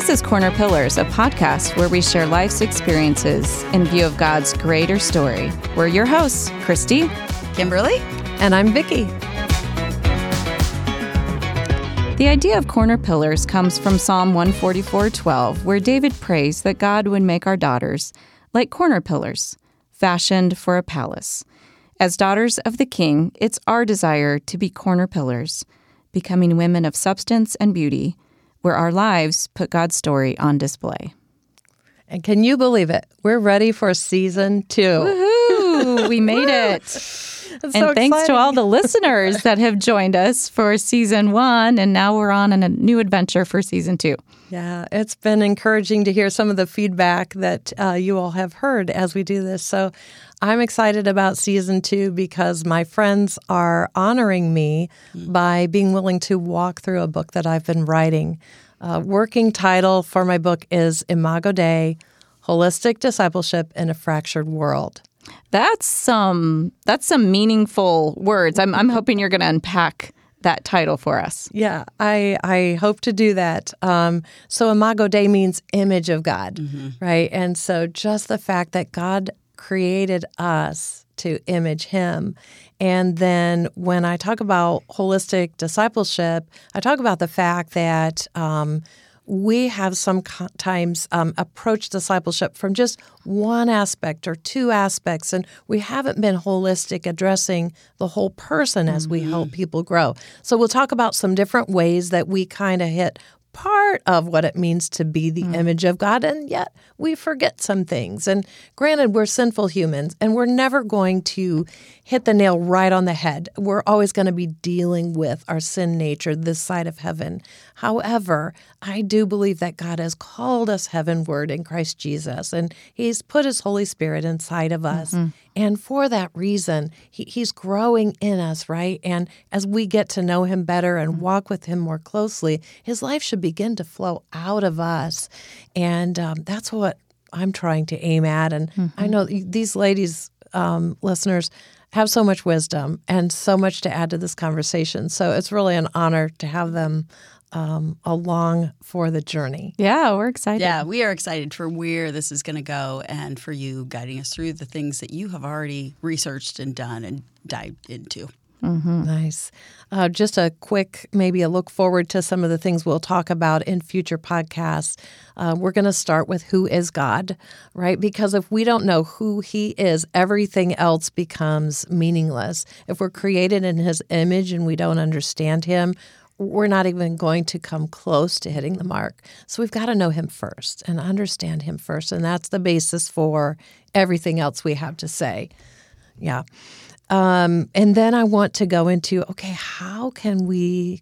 This is Corner Pillars, a podcast where we share life's experiences in view of God's greater story. We're your hosts, Christy, Kimberly, and I'm Vicki. The idea of corner pillars comes from Psalm 144:12, where David prays that God would make our daughters like corner pillars, fashioned for a palace. As daughters of the King, it's our desire to be corner pillars, becoming women of substance and beauty, where our lives put God's story on display. And can you believe it? We're ready for season 2. Woohoo! We made it. And so thanks exciting. to all the listeners that have joined us for season 1, and now we're on a new adventure for season 2. Yeah, it's been encouraging to hear some of the feedback that you all have heard as we do this. So I'm excited about season 2 because my friends are honoring me by being willing to walk through a book that I've been writing. Working title for my book is Imago Dei, Holistic Discipleship in a Fractured World. That's some meaningful words. I'm hoping you're going to unpack that title for us. Yeah, I hope to do that. So Imago Dei means image of God, right? And so just the fact that God created us to image Him. And then when I talk about holistic discipleship, I talk about the fact that we have sometimes approached discipleship from just one aspect or two aspects, and we haven't been holistic, addressing the whole person as we help people grow. So we'll talk about some different ways that we kind of hit part of what it means to be the image of God, and yet we forget some things. And granted, we're sinful humans, and we're never going to hit the nail right on the head. We're always going to be dealing with our sin nature this side of heaven. However, I do believe that God has called us heavenward in Christ Jesus, and He's put His Holy Spirit inside of us. And for that reason, He's growing in us, right? And as we get to know Him better and walk with Him more closely, His life should begin to flow out of us. And that's what I'm trying to aim at. And I know these ladies, listeners, have so much wisdom and so much to add to this conversation. So it's really an honor to have them along for the journey. Yeah, we're excited. Yeah, we are excited for where this is going to go and for you guiding us through the things that you have already researched and done and dived into. Nice. Just a quick, maybe a look forward to some of the things we'll talk about in future podcasts. We're going to start with who is God, right? Because if we don't know who He is, everything else becomes meaningless. If we're created in His image and we don't understand Him, we're not even going to come close to hitting the mark. So we've got to know Him first and understand Him first. And that's the basis for everything else we have to say. Yeah. And then I want to go into, okay, how can we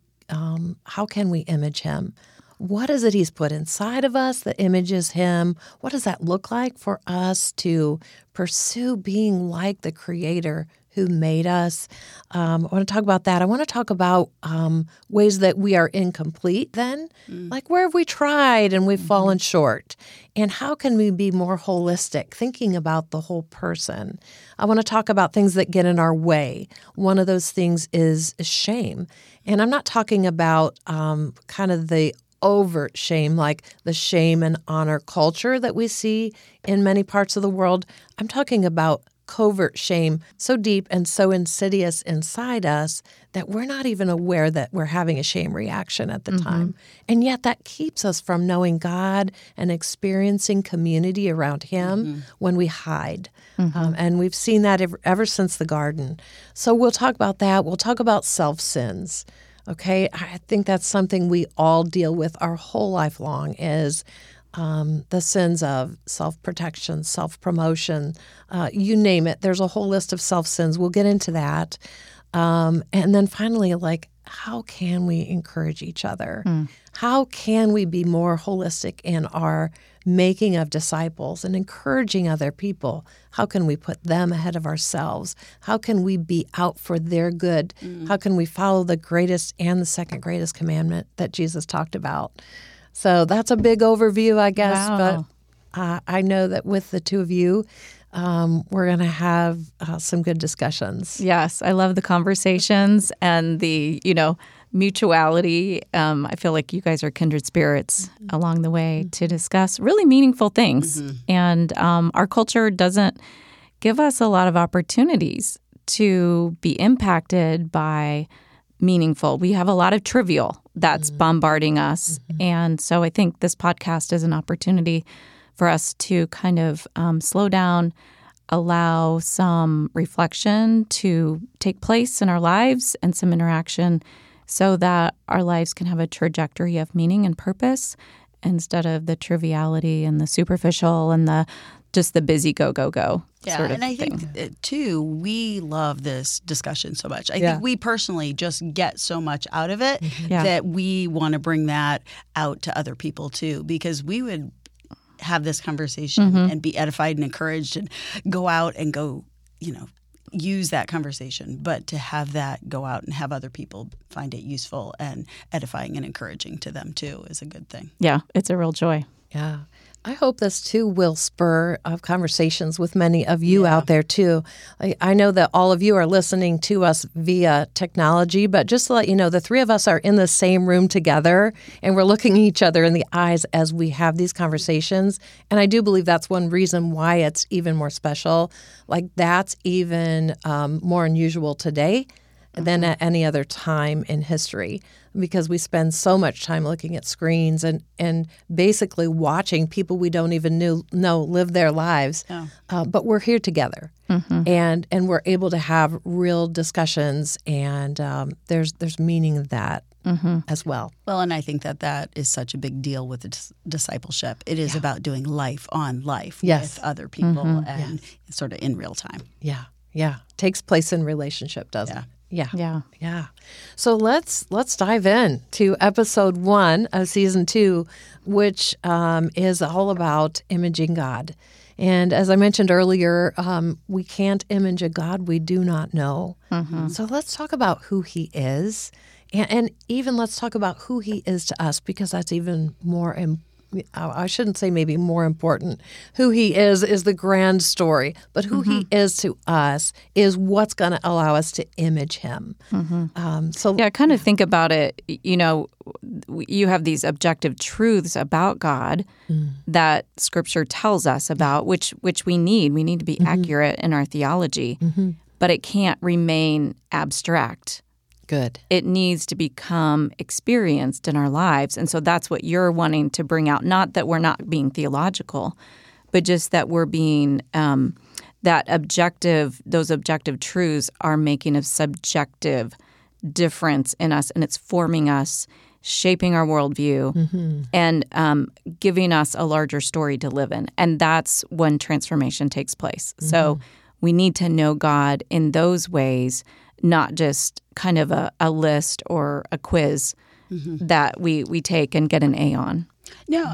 image Him? What is it He's put inside of us that images Him? What does that look like for us to pursue being like the Creator who made us? I want to talk about that. I want to talk about ways that we are incomplete then. Like, where have we tried and we've fallen short? And how can we be more holistic, thinking about the whole person? I want to talk about things that get in our way. One of those things is shame. And I'm not talking about kind of the overt shame, like the shame and honor culture that we see in many parts of the world. I'm talking about covert shame, so deep and so insidious inside us that we're not even aware that we're having a shame reaction at the time. And yet that keeps us from knowing God and experiencing community around Him when we hide. And we've seen that ever since the garden. So we'll talk about that. We'll talk about self-sins. Okay, I think that's something we all deal with our whole life long is the sins of self-protection, self-promotion, you name it. There's a whole list of self-sins. We'll get into that. And then finally, like, how can we encourage each other? How can we be more holistic in our making of disciples and encouraging other people? How can we put them ahead of ourselves? How can we be out for their good? How can we follow the greatest and the second greatest commandment that Jesus talked about? So that's a big overview, I guess. Wow. But I know that with the two of you, we're going to have some good discussions. Yes, I love the conversations and the mutuality. I feel like you guys are kindred spirits along the way to discuss really meaningful things. And our culture doesn't give us a lot of opportunities to be impacted by meaningful. We have a lot of trivial that's bombarding us. And so I think this podcast is an opportunity for us to kind of slow down, allow some reflection to take place in our lives and some interaction so that our lives can have a trajectory of meaning and purpose instead of the triviality and the superficial and the just the busy go sort of and I thing. think, too, we love this discussion so much. I think we personally just get so much out of it that we want to bring that out to other people, too, because we would have this conversation and be edified and encouraged and go out and go, use that conversation. But to have that go out and have other people find it useful and edifying and encouraging to them, too, is a good thing. Yeah, it's a real joy. Yeah. I hope this, too, will spur conversations with many of you out there, too. I know that all of you are listening to us via technology, but just to let you know, the three of us are in the same room together, and we're looking each other in the eyes as we have these conversations. And I do believe that's one reason why it's even more special. Like, that's even more unusual today than at any other time in history, because we spend so much time looking at screens and basically watching people we don't even know live their lives. But we're here together, and we're able to have real discussions, and there's meaning in that as well. Well, and I think that is such a big deal with the discipleship. It is about doing life on life with other people and sort of in real time. Yeah. Takes place in relationship, doesn't it? Yeah. So let's dive in to episode 1 of season 2, which is all about imaging God. And as I mentioned earlier, we can't image a God we do not know. So let's talk about who he is, and even let's talk about who he is to us, because that's even more I shouldn't say maybe more important. Who he is the grand story, but who he is to us is what's going to allow us to image him. I kind of think about it, you have these objective truths about God that Scripture tells us about, which we need. We need to be accurate in our theology, but it can't remain abstract. Good. It needs to become experienced in our lives. And so that's what you're wanting to bring out. Not that we're not being theological, but just that we're being, those objective truths are making a subjective difference in us, and it's forming us, shaping our worldview, and giving us a larger story to live in. And that's when transformation takes place. So we need to know God in those ways, not just kind of a list or a quiz that we take and get an A on. No,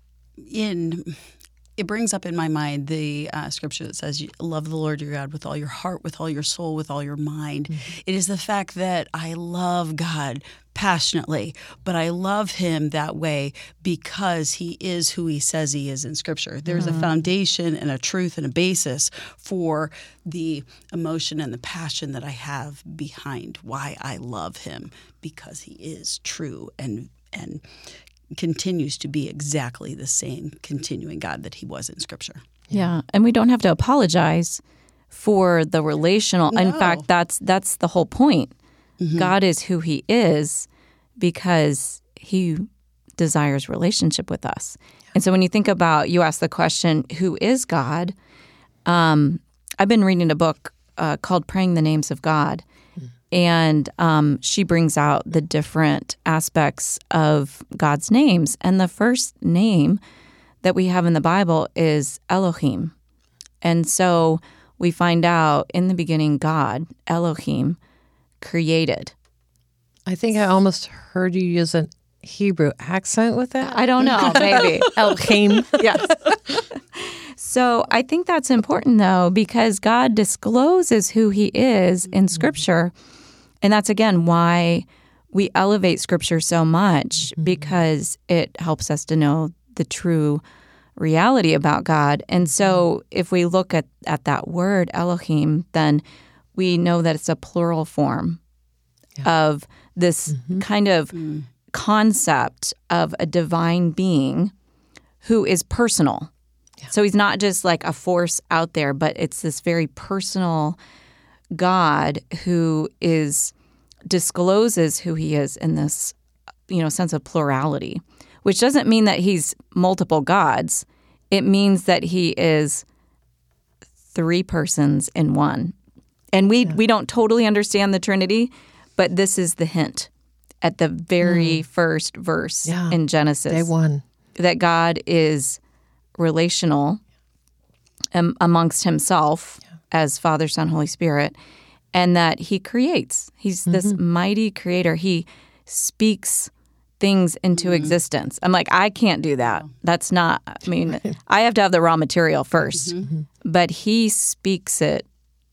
it brings up in my mind the scripture that says, love the Lord your God with all your heart, with all your soul, with all your mind. It is the fact that I love God passionately, but I love him that way because he is who he says he is in Scripture. There's a foundation and a truth and a basis for the emotion and the passion that I have behind why I love him, because he is true and continues to be exactly the same continuing God that he was in Scripture. Yeah, and we don't have to apologize for the relational. No. In fact, that's the whole point. God is who he is because he desires relationship with us. And so when you think about, you ask the question, who is God? I've been reading a book called Praying the Names of God. And she brings out the different aspects of God's names. And the first name that we have in the Bible is Elohim. And so we find out in the beginning, God, Elohim, created. I think I almost heard you use a Hebrew accent with that. I don't know, maybe. Elohim. Yes. So I think that's important, though, because God discloses who he is in Scripture. And that's, again, why we elevate Scripture so much, because it helps us to know the true reality about God. And so if we look at that word, Elohim, then we know that it's a plural form of this kind of concept of a divine being who is personal. Yeah. So he's not just like a force out there, but it's this very personal God who discloses who he is in this, sense of plurality, which doesn't mean that he's multiple gods. It means that he is three persons in one. And we don't totally understand the Trinity, but this is the hint at the very first verse in Genesis. Day one. That God is relational amongst himself as Father, Son, Holy Spirit, and that he creates. He's this mighty creator. He speaks things into existence. I'm like, I can't do that. That's not, I have to have the raw material first. But he speaks it,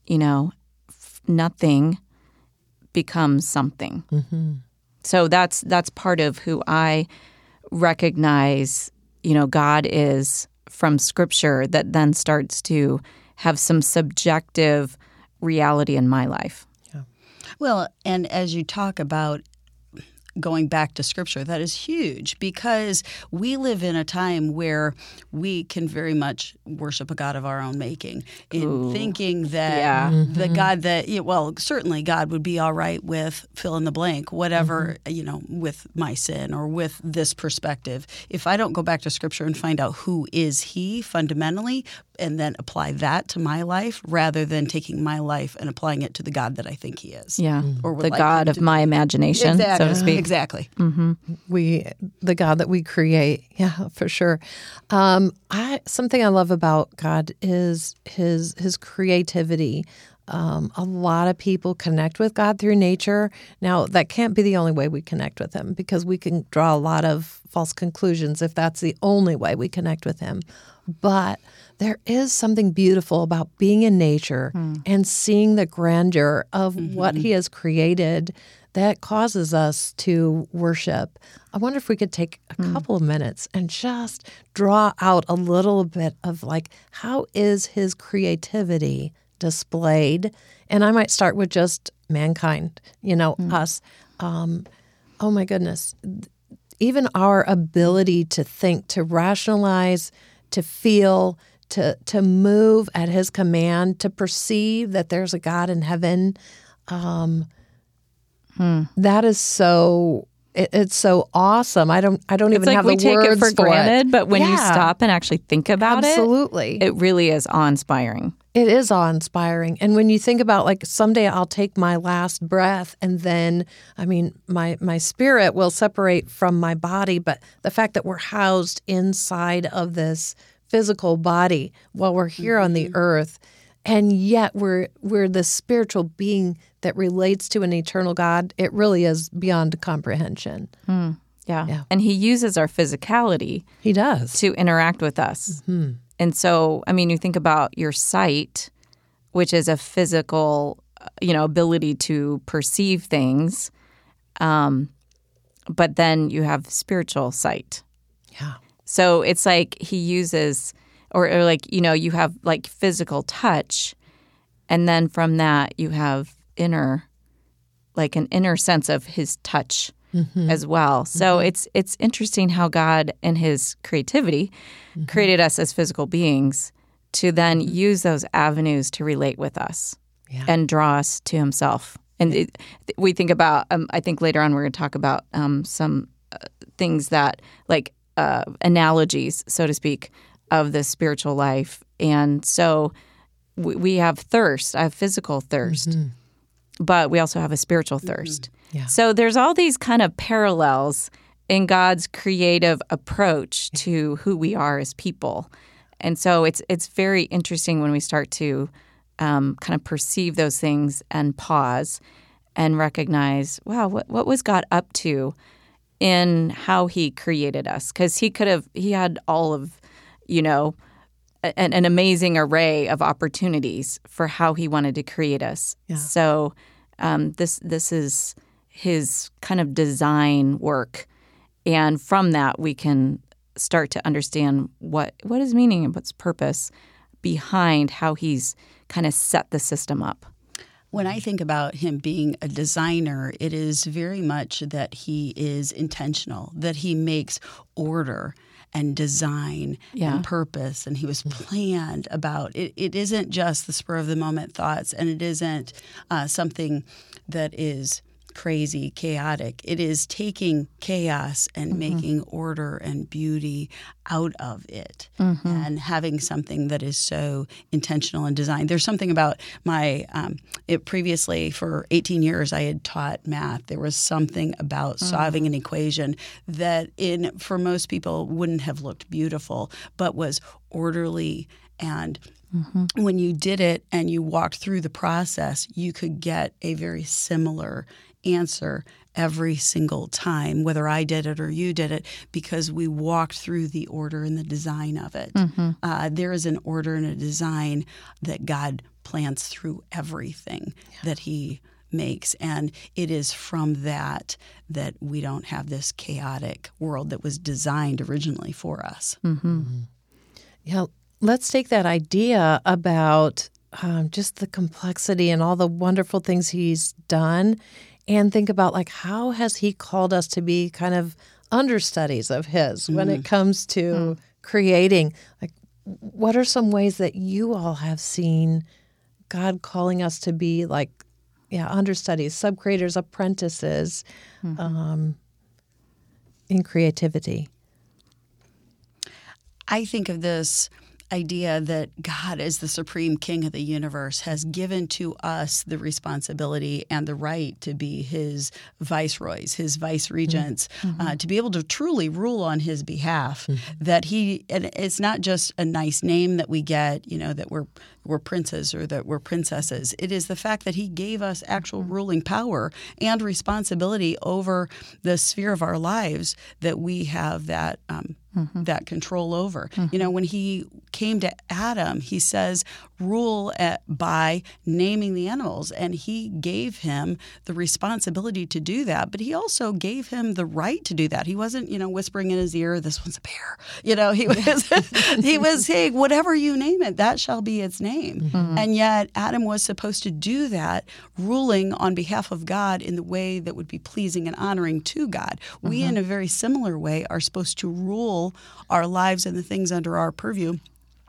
nothing becomes something. So that's part of who I recognize, God is from Scripture that then starts to have some subjective reality in my life. Yeah. Well, and as you talk about going back to Scripture, that is huge because we live in a time where we can very much worship a God of our own making in thinking that the God that, certainly God would be all right with fill in the blank, whatever, with my sin or with this perspective. If I don't go back to Scripture and find out who is he fundamentally and then apply that to my life rather than taking my life and applying it to the God that I think he is. Yeah, or the God of my imagination, so to speak. Exactly. The God that we create. Yeah, for sure. Something I love about God is his creativity. A lot of people connect with God through nature. Now, that can't be the only way we connect with him because we can draw a lot of false conclusions if that's the only way we connect with him. But there is something beautiful about being in nature and seeing the grandeur of what he has created that causes us to worship. I wonder if we could take a couple of minutes and just draw out a little bit of how is his creativity displayed? And I might start with just mankind, us. Oh my goodness. Even our ability to think, to rationalize, to feel, to move at his command, to perceive that there's a God in heaven, that is so. It's so awesome. I don't even have the words for it. We take it for granted, but when you stop and actually think about absolutely, it really is awe-inspiring. It is awe-inspiring. And when you think about someday I'll take my last breath and then, my spirit will separate from my body, but the fact that we're housed inside of this physical body while we're here on the earth, and yet we're the spiritual being that relates to an eternal God, it really is beyond comprehension. Yeah. And he uses our physicality. He does. To interact with us. And so, you think about your sight, which is a physical, ability to perceive things, but then you have spiritual sight. Yeah. So it's like he uses, or you have physical touch, and then from that you have an inner sense of his touch as well. So it's interesting how God in his creativity created us as physical beings to then use those avenues to relate with us and draw us to himself. And we think about, I think later on we're going to talk about some things that analogies, so to speak, of the spiritual life. And so we have thirst. I have physical thirst, but we also have a spiritual thirst. Yeah. So there's all these kind of parallels in God's creative approach to who we are as people. And so it's very interesting when we start to kind of perceive those things and pause and recognize, wow, what was God up to in how he created us? Because he had all of, an amazing array of opportunities for how he wanted to create us. Yeah. So this is his kind of design work. And from that, we can start to understand what is meaning and what's purpose behind how he's kind of set the system up. When I think about him being a designer, it is very much that he is intentional, that he makes order and design and purpose, and he was planned about it. It isn't just the spur of the moment thoughts, and it isn't something that is crazy, chaotic. It is taking chaos and making order and beauty out of it, and having something that is so intentional and designed. There's something about my previously for 18 years I had taught math. There was something about solving an equation that for most people wouldn't have looked beautiful, but was orderly. And when you did it and you walked through the process, you could get a very similar answer every single time, whether I did it or you did it, because we walked through the order and the design of it. There is an order and a design that God plans through everything that he makes. And it is from that we don't have this chaotic world that was designed originally for us. Yeah, let's take that idea about just the complexity and all the wonderful things he's done, and think about, like, how has he called us to be kind of understudies of his when it comes to creating? Like, what are some ways that you all have seen God calling us to be, like, understudies, sub-creators, apprentices in creativity? I think of this idea that God, as the supreme king of the universe, has given to us the responsibility and the right to be his viceroys, his vice regents, to be able to truly rule on his behalf. And it's not just a nice name that we get, that we're princes or that we're princesses. It is the fact that he gave us actual ruling power and responsibility over the sphere of our lives that we have that control over. When he came to Adam, he says, rule by naming the animals. And he gave him the responsibility to do that. But he also gave him the right to do that. He wasn't, whispering in his ear, this one's a bear. He was saying, whatever you name it, that shall be its name. And yet Adam was supposed to do that, ruling on behalf of God in the way that would be pleasing and honoring to God. We, in a very similar way, are supposed to rule our lives and the things under our purview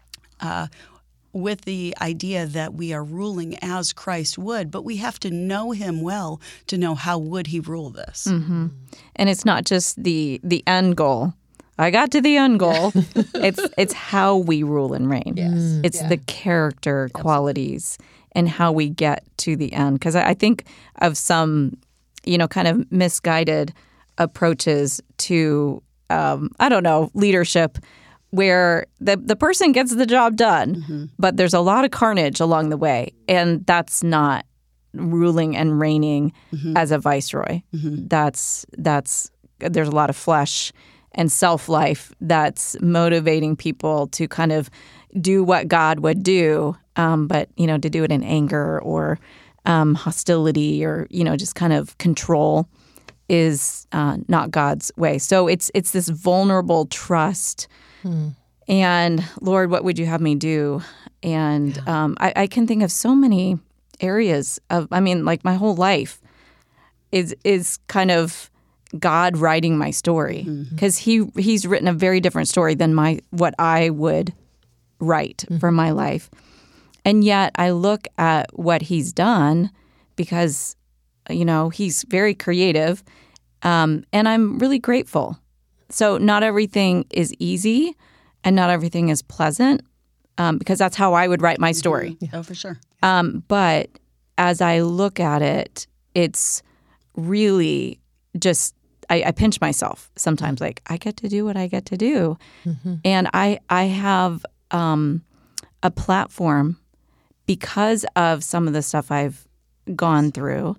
with the idea that we are ruling as Christ would, but we have to know him well to know how would he rule this. And it's not just the end goal. I got to the end goal. It's how we rule and reign. Yes. It's the character qualities and how we get to the end. Because I think of some, kind of misguided approaches to leadership, where the person gets the job done, but there's a lot of carnage along the way, and that's not ruling and reigning as a viceroy. There's a lot of flesh and self-life that's motivating people to kind of do what God would do, but to do it in anger or hostility or just kind of control is not God's way. So it's this vulnerable trust. And Lord, what would you have me do? And I can think of so many areas of, like my whole life is kind of God writing my story, because he's written a very different story than what I would write for my life. And yet I look at what he's done because, he's very creative, and I'm really grateful. So not everything is easy and not everything is pleasant, because that's how I would write my story. Oh, for sure. But as I look at it, it's really just, I pinch myself sometimes, like I get to do what I get to do. And I have a platform because of some of the stuff I've gone through.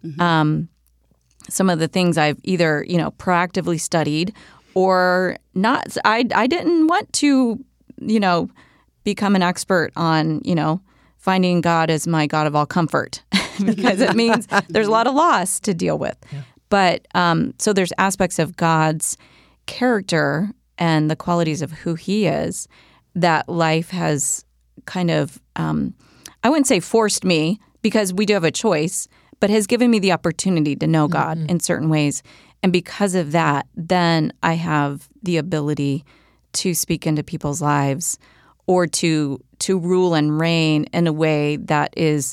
Some of the things I've either, proactively studied or not. I didn't want to, become an expert on, finding God as my God of all comfort, because it means there's a lot of loss to deal with. But so there's aspects of God's character and the qualities of who he is that life has kind of, I wouldn't say forced me because we do have a choice, but has given me the opportunity to know God in certain ways. And because of that, then I have the ability to speak into people's lives or to rule and reign in a way that is,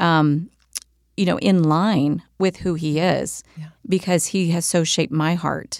in line with who He is, because He has so shaped my heart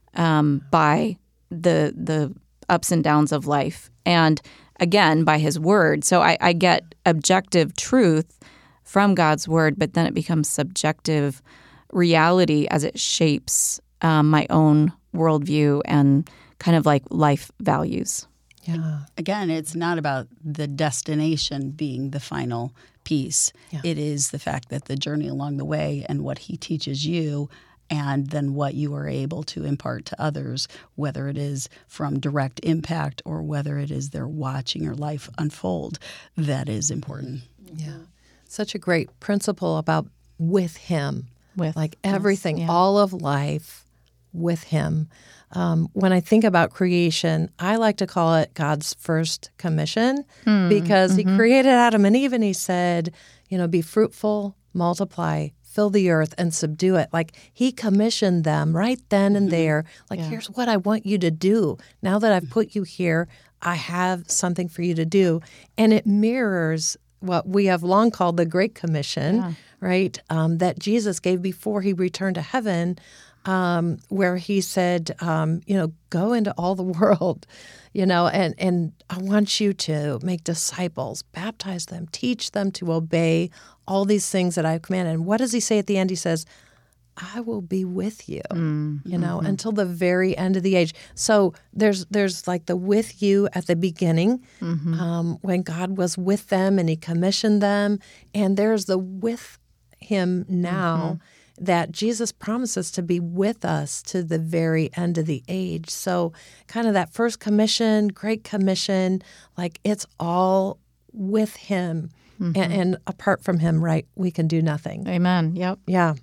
by the ups and downs of life, and again by His Word. So I get objective truth from God's Word, but then it becomes subjective reality as it shapes my own worldview and kind of like life values. Yeah. Again, it's not about the destination being the final piece. Yeah. It is the fact that the journey along the way and what He teaches you, and then what you are able to impart to others, whether it is from direct impact or whether it is they're watching your life unfold, that is important. Yeah. Such a great principle about with Him. With like everything, yes, all of life with Him. When I think about creation, I like to call it God's first commission because He created Adam and Eve and He said, be fruitful, multiply, fill the earth and subdue it. Like He commissioned them right then and there. Like, here's what I want you to do. Now that I've put you here, I have something for you to do. And it mirrors what we have long called the Great Commission, right, that Jesus gave before He returned to heaven, where He said, go into all the world, and I want you to make disciples, baptize them, teach them to obey all these things that I've commanded. And what does He say at the end? He says, I will be with you, until the very end of the age. So there's like the with you at the beginning, when God was with them and He commissioned them. And there's the with Him now that Jesus promises to be with us to the very end of the age. So kind of that first commission, Great Commission, like it's all with Him. And apart from Him, right, we can do nothing. Amen. Yep. Yeah.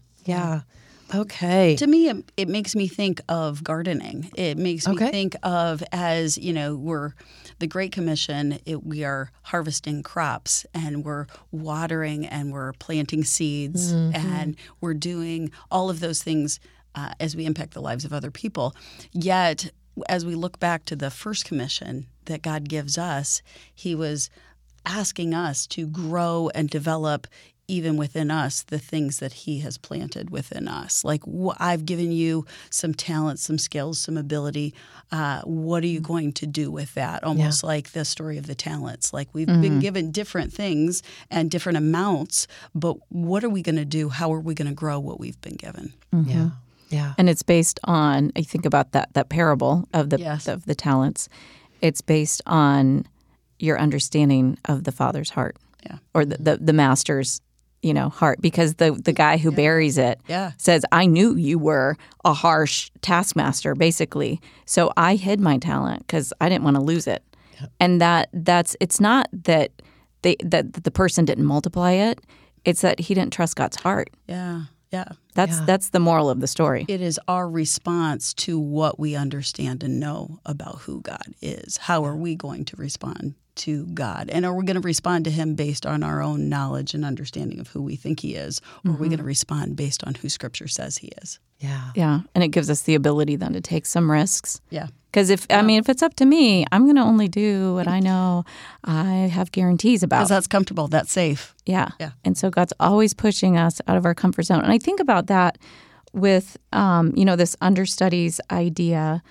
Okay. To me, it makes me think of gardening. It makes me think of, as we're the Great Commission. We are harvesting crops and we're watering and we're planting seeds and we're doing all of those things as we impact the lives of other people. Yet, as we look back to the first commission that God gives us, He was asking us to grow and develop even within us, the things that He has planted within us. Like, I've given you some talent, some skills, some ability. What are you going to do with that? Almost like the story of the talents. Like, we've been given different things and different amounts, but what are we going to do? How are we going to grow what we've been given? Yeah. And it's based on, I think about that parable of the talents. It's based on your understanding of the Father's heart, or the Master's heart, because the guy who buries it says, I knew you were a harsh taskmaster, basically. So I hid my talent because I didn't want to lose it. Yeah. And it's not that the person didn't multiply it. It's that he didn't trust God's heart. Yeah. That's the moral of the story. It is our response to what we understand and know about who God is. How are we going to respond to God? And are we going to respond to Him based on our own knowledge and understanding of who we think He is? Or are we going to respond based on who Scripture says He is? Yeah. And it gives us the ability then to take some risks. Yeah. Because if it's up to me, I'm going to only do what I know I have guarantees about. Because that's comfortable. That's safe. Yeah. And so God's always pushing us out of our comfort zone. And I think about that with, this understudies idea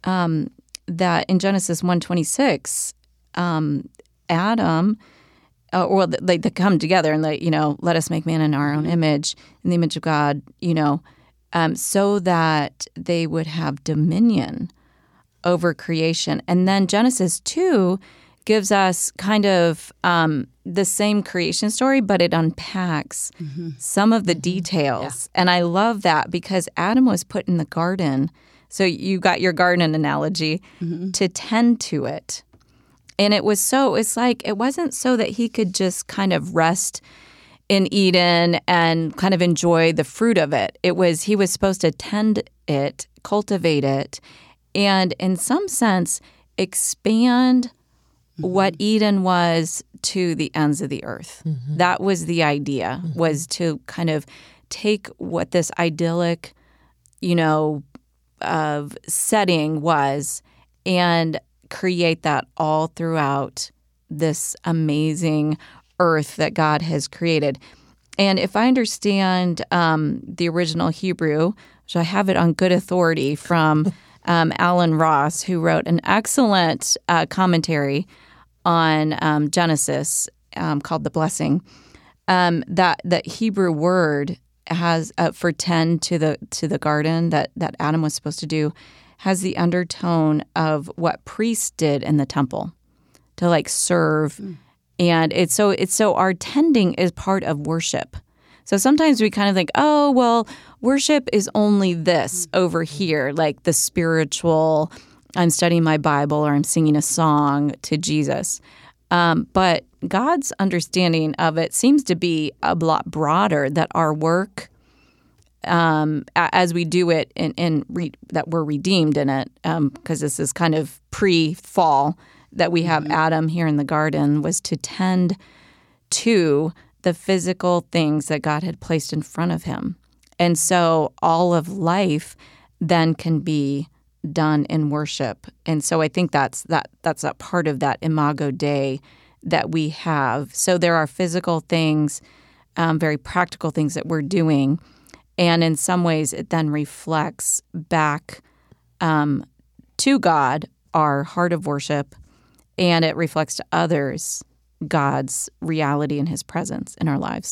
that in Genesis 1:26, Adam, they come together and let us make man in our own image, in the image of God, so that they would have dominion over creation. And then Genesis 2 gives us kind of the same creation story, but it unpacks some of the details. Yeah. And I love that because Adam was put in the garden. So you got your garden analogy to tend to it. And it wasn't so that he could just kind of rest in Eden and kind of enjoy the fruit of it. He was supposed to tend it, cultivate it, and in some sense expand what Eden was to the ends of the earth. That was the idea, was to kind of take what this idyllic, of setting was and create that all throughout this amazing earth that God has created. And if I understand the original Hebrew, which I have it on good authority from Alan Ross, who wrote an excellent commentary on Genesis called The Blessing, that Hebrew word has for tend to the garden that Adam was supposed to do, has the undertone of what priests did in the temple to serve. And it's so our tending is part of worship. So sometimes we kind of think, oh, well, worship is only this over here, like the spiritual, I'm studying my Bible or I'm singing a song to Jesus. But God's understanding of it seems to be a lot broader, that our work, as we do it that we're redeemed in it, because this is kind of pre-fall that we have Adam here in the garden, was to tend to the physical things that God had placed in front of him. And so all of life then can be done in worship. And so I think that's a part of that Imago Dei that we have. So there are physical things, very practical things that we're doing. And in some ways it then reflects back to God, our heart of worship, and it reflects to others God's reality and his presence in our lives.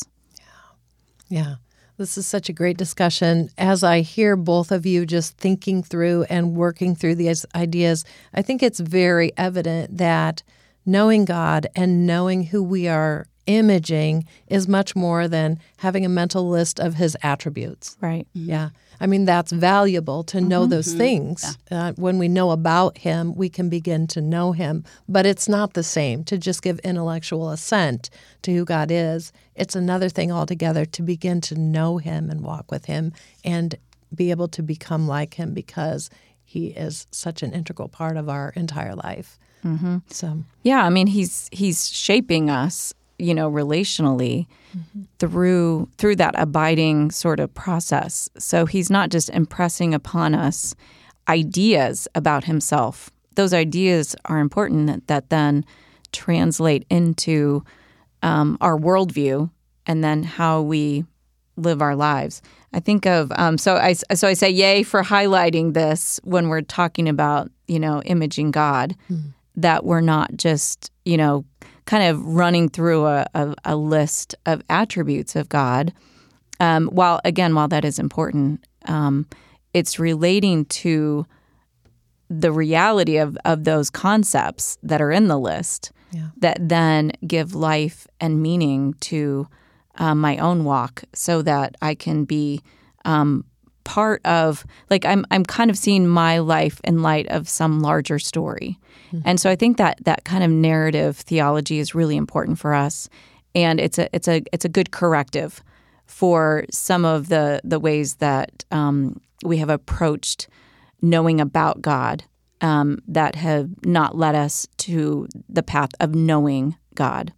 Yeah. This is such a great discussion. As I hear both of you just thinking through and working through these ideas, I think it's very evident that knowing God and knowing who we are imaging is much more than having a mental list of his attributes. Right. Yeah. I mean, that's valuable to know those things. Yeah. When we know about him, we can begin to know him. But it's not the same to just give intellectual assent to who God is. It's another thing altogether to begin to know him and walk with him and be able to become like him, because he is such an integral part of our entire life. So, yeah, I mean, he's shaping us, relationally through that abiding sort of process. So he's not just impressing upon us ideas about himself. Those ideas are important that then translate into our worldview and then how we live our lives. I think of so I say yay for highlighting this when we're talking about imaging God, that we're not just kind of running through a list of attributes of God. While that is important, it's relating to the reality of those concepts that are in the list that then give life and meaning to my own walk, so that I can be part of, I'm kind of seeing my life in light of some larger story. And so I think that kind of narrative theology is really important for us, and it's a good corrective for some of the ways that we have approached knowing about God that have not led us to the path of knowing God.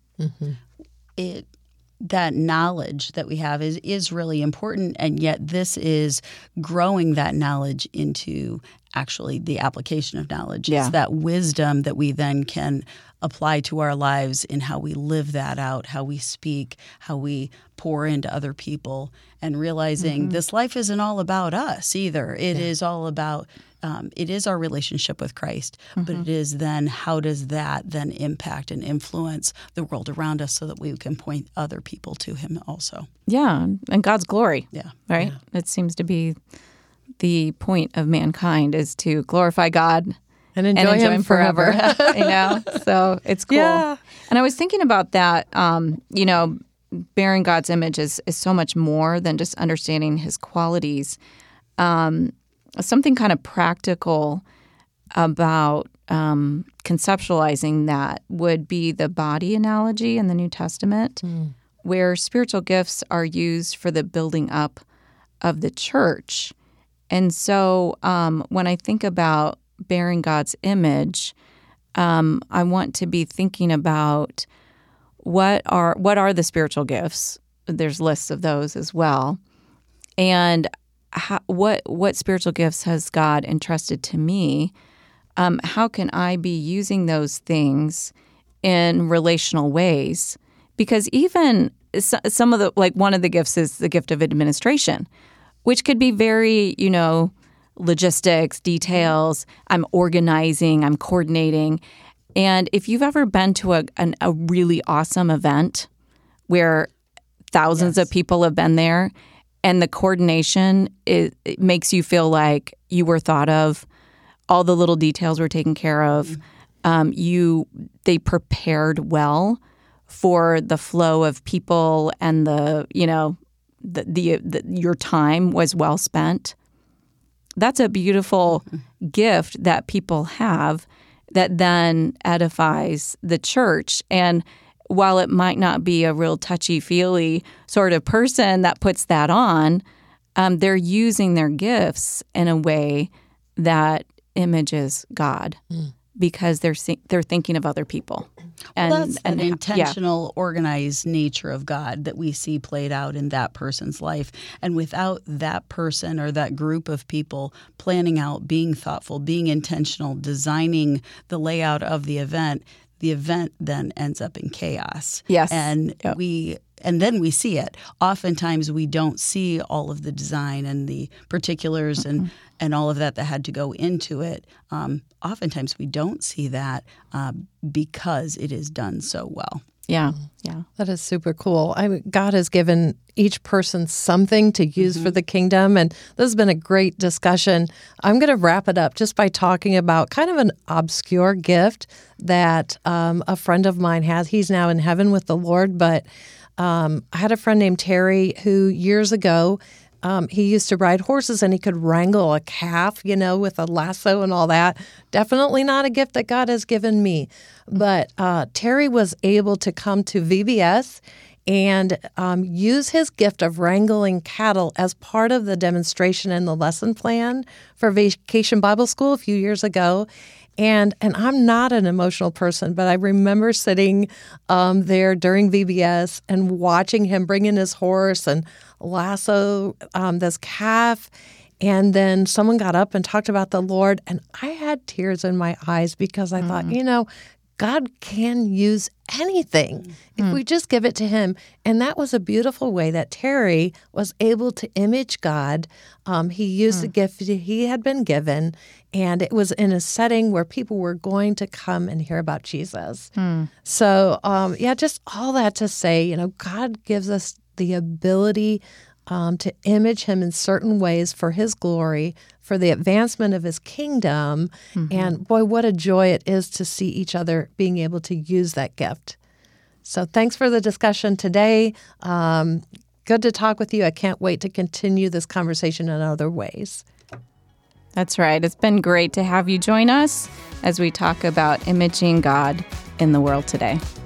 That knowledge that we have is really important, and yet this is growing that knowledge into actually the application of knowledge. Yeah. It's that wisdom that we then can apply to our lives in how we live that out, how we speak, how we pour into other people, and realizing this life isn't all about us either. It is all about it is our relationship with Christ, but it is then how does that then impact and influence the world around us so that we can point other people to him also. Yeah, and God's glory. Yeah. Right? Yeah. It seems to be the point of mankind, is to glorify God and enjoy him forever. So it's cool. Yeah. And I was thinking about that, bearing God's image is so much more than just understanding his qualities. Something kind of practical about conceptualizing that would be the body analogy in the New Testament, where spiritual gifts are used for the building up of the church. And so when I think about bearing God's image, I want to be thinking about what are the spiritual gifts? There's lists of those as well. And what spiritual gifts has God entrusted to me? How can I be using those things in relational ways? Because even some of the, like one of the gifts is the gift of administration, which could be very, logistics, details. I'm organizing, I'm coordinating. And if you've ever been to a really awesome event where thousands of people have been there, and the coordination, it makes you feel like you were thought of, all the little details were taken care of. They prepared well for the flow of people, and your time was well spent. That's a beautiful gift that people have that then edifies the church. And while it might not be a real touchy-feely sort of person that puts that on, they're using their gifts in a way that images God because they're thinking of other people. And that's an intentional, organized nature of God that we see played out in that person's life. And without that person or that group of people planning out, being thoughtful, being intentional, designing the layout of the event then ends up in chaos. Yes. And then we see it. Oftentimes we don't see all of the design and the particulars and all of that had to go into it. Oftentimes we don't see that because it is done so well. Yeah. That is super cool. God has given each person something to use for the kingdom, and this has been a great discussion. I'm going to wrap it up just by talking about kind of an obscure gift that a friend of mine has. He's now in heaven with the Lord, but I had a friend named Terry who years ago, he used to ride horses and he could wrangle a calf, with a lasso and all that. Definitely not a gift that God has given me. But Terry was able to come to VBS and use his gift of wrangling cattle as part of the demonstration and the lesson plan for Vacation Bible School a few years ago. And I'm not an emotional person, but I remember sitting there during VBS and watching him bring in his horse and lasso this calf. And then someone got up and talked about the Lord, and I had tears in my eyes because I thought, God can use anything if we just give it to him. And that was a beautiful way that Terry was able to image God. He used the gift he had been given, and it was in a setting where people were going to come and hear about Jesus. So, just all that to say, God gives us the ability to image him in certain ways for his glory, for the advancement of his kingdom. And boy, what a joy it is to see each other being able to use that gift. So thanks for the discussion today. Good to talk with you. I can't wait to continue this conversation in other ways. That's right. It's been great to have you join us as we talk about imaging God in the world today.